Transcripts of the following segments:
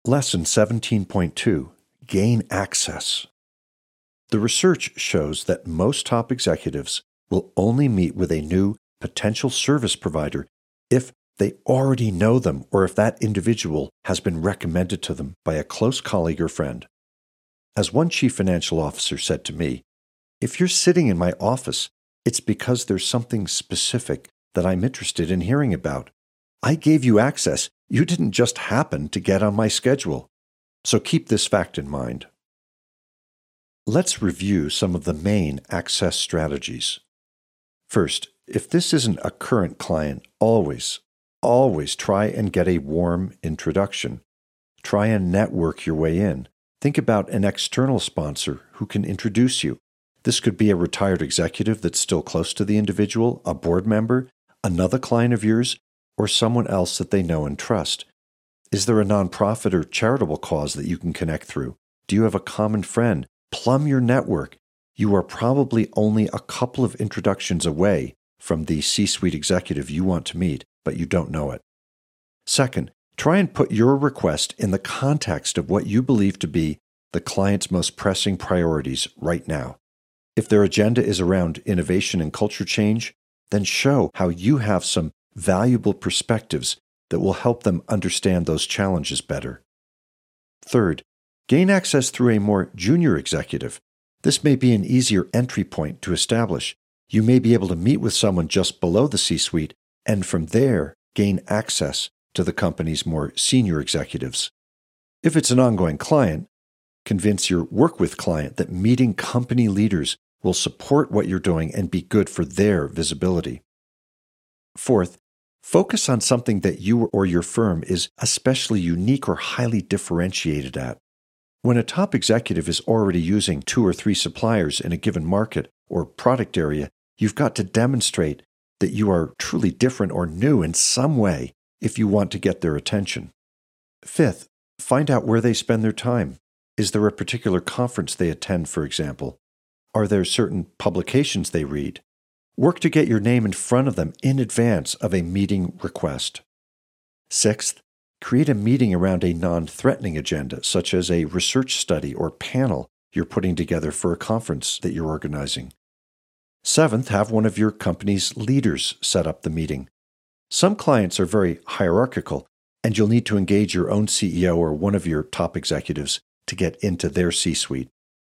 Lesson 17.2 Gain Access. The research shows that most top executives will only meet with a new potential service provider if they already know them or if that individual has been recommended to them by a close colleague or friend. As one chief financial officer said to me, "If you're sitting in my office, it's because there's something specific that I'm interested in hearing about. I gave you access. You didn't just happen to get on my schedule." So keep this fact in mind. Let's review some of the main access strategies. First, if this isn't a current client, always try and get a warm introduction. Try and network your way in. Think about an external sponsor who can introduce you. This could be a retired executive that's still close to the individual, a board member, another client of yours, or someone else that they know and trust. Is there a nonprofit or charitable cause that you can connect through? Do you have a common friend? Plumb your network. You are probably only a couple of introductions away from the C-suite executive you want to meet, but you don't know it. Second, try and put your request in the context of what you believe to be the client's most pressing priorities right now. If their agenda is around innovation and culture change, then show how you have some valuable perspectives that will help them understand those challenges better. Third, gain access through a more junior executive. This may be an easier entry point to establish. You may be able to meet with someone just below the C-suite and from there gain access to the company's more senior executives. If it's an ongoing client, convince your work with client that meeting company leaders will support what you're doing and be good for their visibility. Fourth, focus on something that you or your firm is especially unique or highly differentiated at. When a top executive is already using 2 or 3 suppliers in a given market or product area, you've got to demonstrate that you are truly different or new in some way if you want to get their attention. Fifth, find out where they spend their time. Is there a particular conference they attend, for example? Are there certain publications they read? Work to get your name in front of them in advance of a meeting request. Sixth, create a meeting around a non-threatening agenda, such as a research study or panel you're putting together for a conference that you're organizing. Seventh, have one of your company's leaders set up the meeting. Some clients are very hierarchical, and you'll need to engage your own CEO or one of your top executives to get into their C-suite.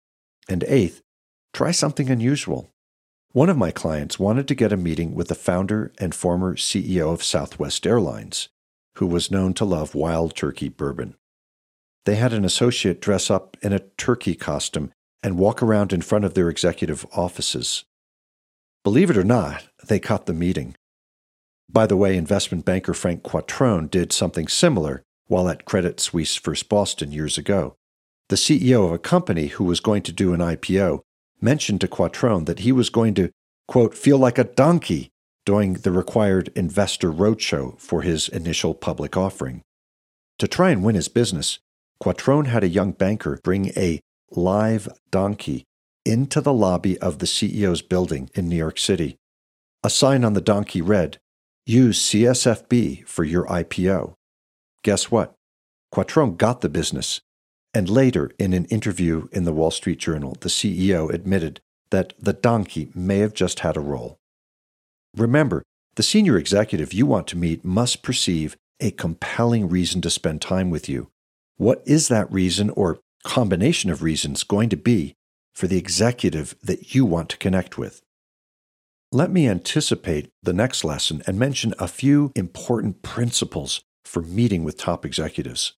And eighth, try something unusual. One of my clients wanted to get a meeting with the founder and former CEO of Southwest Airlines, who was known to love Wild Turkey bourbon. They had an associate dress up in a turkey costume and walk around in front of their executive offices. Believe it or not, they cut the meeting. By the way, investment banker Frank Quattrone did something similar while at Credit Suisse First Boston years ago. The CEO of a company who was going to do an IPO mentioned to Quattrone that he was going to, quote, feel like a donkey during the required investor roadshow for his initial public offering. To try and win his business, Quattrone had a young banker bring a live donkey into the lobby of the CEO's building in New York City. A sign on the donkey read, "Use CSFB for your IPO." Guess what? Quattrone got the business, and later in an interview in the Wall Street Journal, the CEO admitted that the donkey may have just had a role. Remember, the senior executive you want to meet must perceive a compelling reason to spend time with you. What is that reason or combination of reasons going to be for the executive that you want to connect with? Let me anticipate the next lesson and mention a few important principles for meeting with top executives.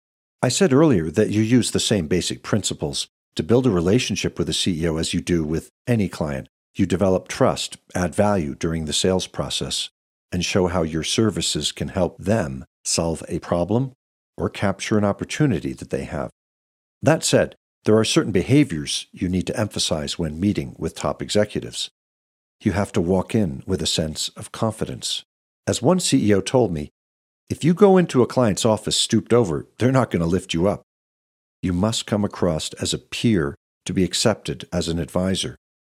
I said earlier that you use the same basic principles to build a relationship with a CEO as you do with any client. You develop trust, add value during the sales process, and show how your services can help them solve a problem or capture an opportunity that they have. That said, there are certain behaviors you need to emphasize when meeting with top executives. You have to walk in with a sense of confidence. As one CEO told me, if you go into a client's office stooped over, they're not going to lift you up. You must come across as a peer to be accepted as an advisor.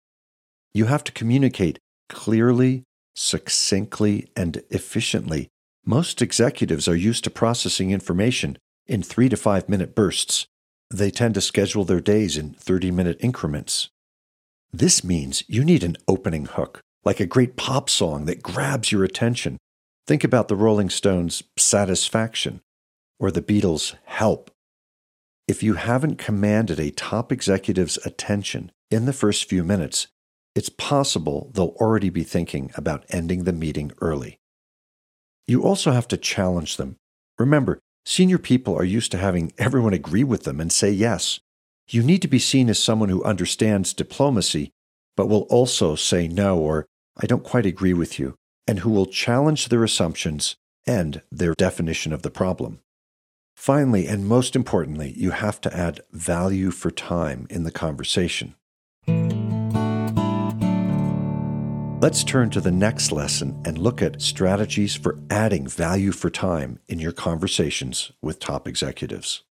You have to communicate clearly, succinctly, and efficiently. Most executives are used to processing information in 3 to 5 minute bursts. They tend to schedule their days in 30-minute increments. This means you need an opening hook, like a great pop song that grabs your attention. Think about the Rolling Stones' Satisfaction or the Beatles' Help. If you haven't commanded a top executive's attention in the first few minutes, it's possible they'll already be thinking about ending the meeting early. You also have to challenge them. Remember, senior people are used to having everyone agree with them and say yes. You need to be seen as someone who understands diplomacy, but will also say no or I don't quite agree with you, and who will challenge their assumptions and their definition of the problem. Finally, and most importantly, you have to add value for time in the conversation. Let's turn to the next lesson and look at strategies for adding value for time in your conversations with top executives.